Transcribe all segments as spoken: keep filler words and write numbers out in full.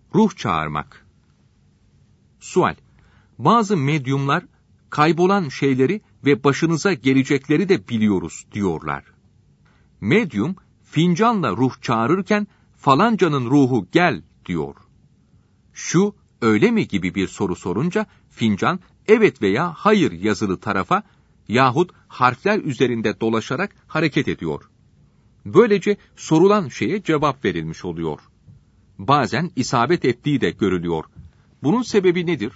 Ruh çağırmak. Sual: Bazı medyumlar kaybolan şeyleri ve başınıza gelecekleri de biliyoruz diyorlar. Medyum fincanla ruh çağırırken falancanın ruhu gel diyor. Şu öyle mi gibi bir soru sorunca fincan evet veya hayır yazılı tarafa yahut harfler üzerinde dolaşarak hareket ediyor. Böylece sorulan şeye cevap verilmiş oluyor. Bazen isabet ettiği de görülüyor. Bunun sebebi nedir?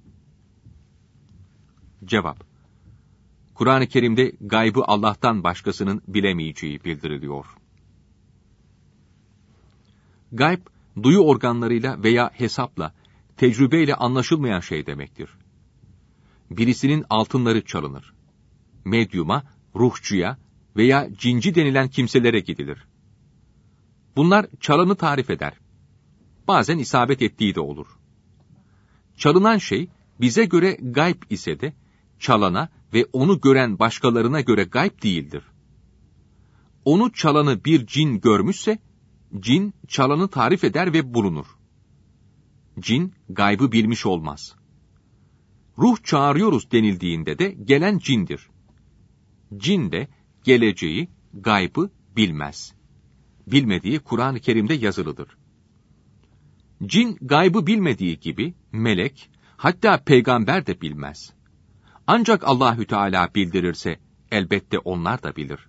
Cevap: Kur'an-ı Kerim'de gaybı Allah'tan başkasının bilemeyeceği bildiriliyor. Gayb, duyu organlarıyla veya hesapla, tecrübeyle anlaşılmayan şey demektir. Birisinin altınları çalınır. Medyuma, ruhçuya veya cinci denilen kimselere gidilir. Bunlar çalanı tarif eder. Bazen isabet ettiği de olur. Çalınan şey bize göre gayb ise de çalana ve onu gören başkalarına göre gayb değildir. Onu çalanı bir cin görmüşse, cin çalanı tarif eder ve bulunur. Cin gaybı bilmiş olmaz. Ruh çağırıyoruz denildiğinde de gelen cindir. Cin de geleceği, gaybı bilmez. Bilmediği Kur'an-ı Kerim'de yazılıdır. Cin gaybı bilmediği gibi melek, hatta peygamber de bilmez. Ancak Allahü Teala bildirirse elbette onlar da bilir.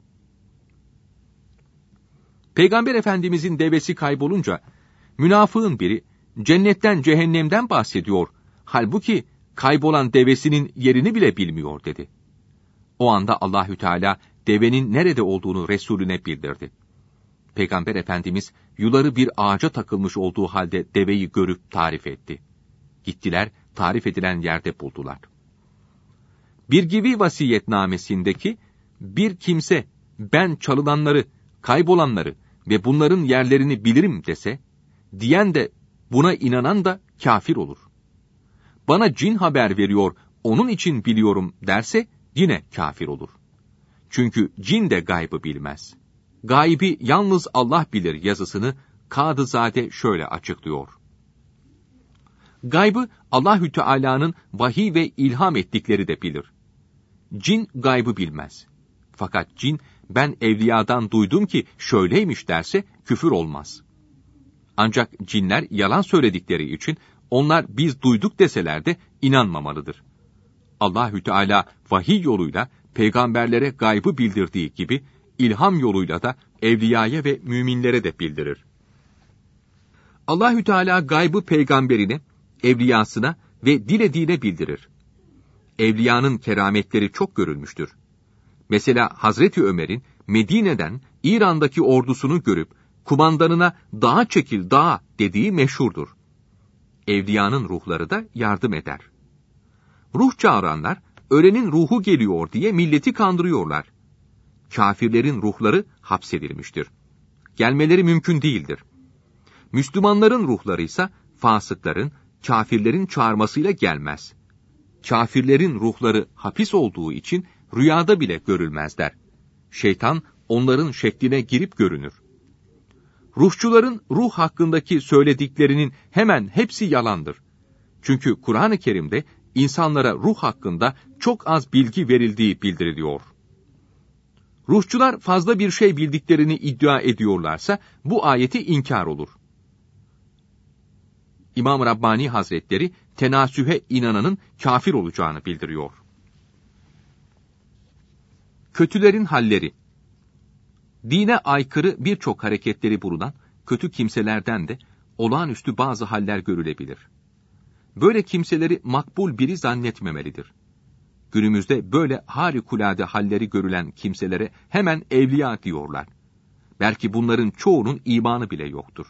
Peygamber Efendimizin devesi kaybolunca münafığın biri cennetten cehennemden bahsediyor. Halbuki kaybolan devesinin yerini bile bilmiyor dedi. O anda Allahü Teala devenin nerede olduğunu Resulüne bildirdi. Peygamber Efendimiz yuları bir ağaca takılmış olduğu halde deveyi görüp tarif etti. Gittiler, tarif edilen yerde buldular. Bir gibi vasiyetnamesindeki bir kimse ben çalınanları, kaybolanları ve bunların yerlerini bilirim dese, diyen de buna inanan da kafir olur. Bana cin haber veriyor, onun için biliyorum derse yine kafir olur. Çünkü cin de gaybı bilmez. Gaybi yalnız Allah bilir yazısını Kadızade şöyle açıklıyor. Gaybı Allahü Teala'nın vahiy ve ilham ettikleri de bilir. Cin gaybı bilmez. Fakat cin ben evliyadan duydum ki şöyleymiş derse küfür olmaz. Ancak cinler yalan söyledikleri için onlar biz duyduk deseler de inanmamalıdır. Allahü Teala vahiy yoluyla peygamberlere gaybı bildirdiği gibi ilham yoluyla da evliyaya ve müminlere de bildirir. Allahü Teala gaybı peygamberine, evliyasına ve dilediğine bildirir. Evliyanın kerametleri çok görülmüştür. Mesela Hazreti Ömer'in Medine'den İran'daki ordusunu görüp kumandanına dağa çekil dağa dediği meşhurdur. Evliyanın ruhları da yardım eder. Ruh çağıranlar ölenin ruhu geliyor diye milleti kandırıyorlar. Kafirlerin ruhları hapsedilmiştir. Gelmeleri mümkün değildir. Müslümanların ruhları ise fasıkların, kafirlerin çağırmasıyla gelmez. Kafirlerin ruhları hapis olduğu için rüyada bile görülmezler. Şeytan onların şekline girip görünür. Ruhçuların ruh hakkındaki söylediklerinin hemen hepsi yalandır. Çünkü Kur'an-ı Kerim'de insanlara ruh hakkında çok az bilgi verildiği bildiriliyor. Ruhçular fazla bir şey bildiklerini iddia ediyorlarsa bu ayeti inkar olur. İmam Rabbani Hazretleri tenasühe inananın kafir olacağını bildiriyor. Kötülerin halleri. Dine aykırı birçok hareketleri bulunan kötü kimselerden de olağanüstü bazı haller görülebilir. Böyle kimseleri makbul biri zannetmemelidir. Günümüzde böyle harikulade halleri görülen kimselere hemen evliya diyorlar. Belki bunların çoğunun imanı bile yoktur.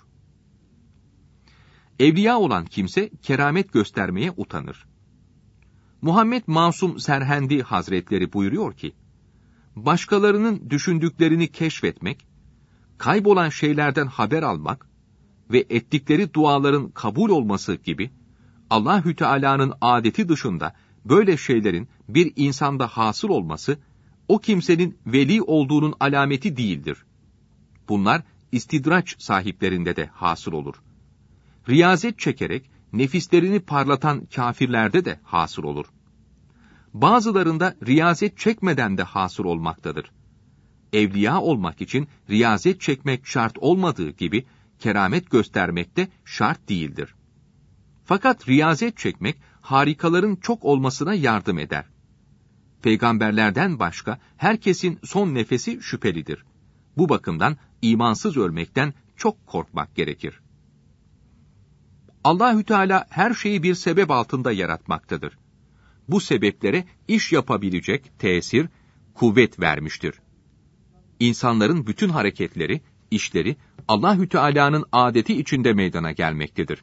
Evliya olan kimse keramet göstermeye utanır. Muhammed Masum Serhendi Hazretleri buyuruyor ki, başkalarının düşündüklerini keşfetmek, kaybolan şeylerden haber almak ve ettikleri duaların kabul olması gibi, Allahü Teala'nın adeti dışında böyle şeylerin bir insanda hasıl olması, o kimsenin veli olduğunun alameti değildir. Bunlar istidraç sahiplerinde de hasıl olur. riyazet çekerek nefislerini parlatan kafirlerde de hasıl olur. Bazılarında riyazet çekmeden de hasıl olmaktadır. Evliya olmak için riyazet çekmek şart olmadığı gibi, keramet göstermek de şart değildir. Fakat riyazet çekmek, harikaların çok olmasına yardım eder. Peygamberlerden başka herkesin son nefesi şüphelidir. Bu bakımdan imansız ölmekten çok korkmak gerekir. Allahü Teala her şeyi bir sebep altında yaratmaktadır. Bu sebeplere iş yapabilecek tesir, kuvvet vermiştir. İnsanların bütün hareketleri, işleri Allahü Teala'nın adeti içinde meydana gelmektedir.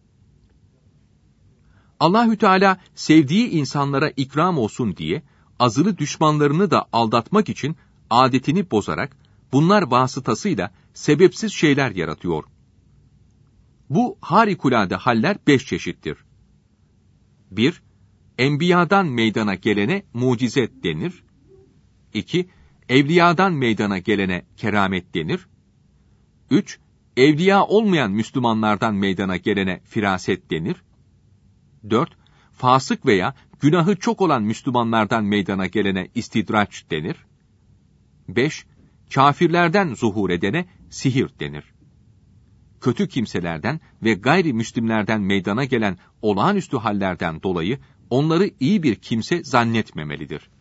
Allahü Teala sevdiği insanlara ikram olsun diye azılı düşmanlarını da aldatmak için adetini bozarak bunlar vasıtasıyla sebepsiz şeyler yaratıyor. Bu harikulade haller beş çeşittir. bir. Enbiyadan meydana gelene mucize denir. iki. Evliyadan meydana gelene keramet denir. üç. Evliya olmayan Müslümanlardan meydana gelene firaset denir. dört. Fasık veya günahı çok olan Müslümanlardan meydana gelene istidraç denir. beş. Kafirlerden zuhur edene sihir denir. Kötü kimselerden ve gayrimüslimlerden meydana gelen olağanüstü hallerden dolayı onları iyi bir kimse zannetmemelidir.